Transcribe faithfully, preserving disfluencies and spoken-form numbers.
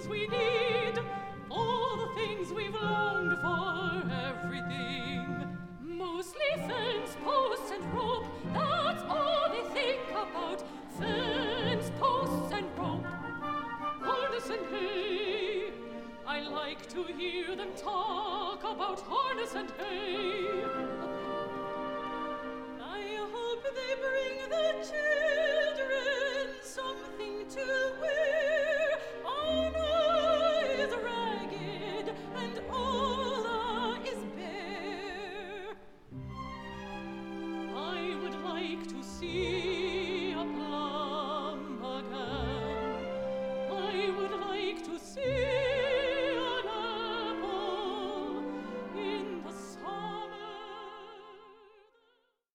things we need, all the things we've longed for, everything. Mostly fence, posts, and rope, that's all they think about. Fence, posts, and rope, harness and hay. I like to hear them talk about harness and hay. I hope they bring the children something to wear. Anna is ragged and Ola is bare. I would like to see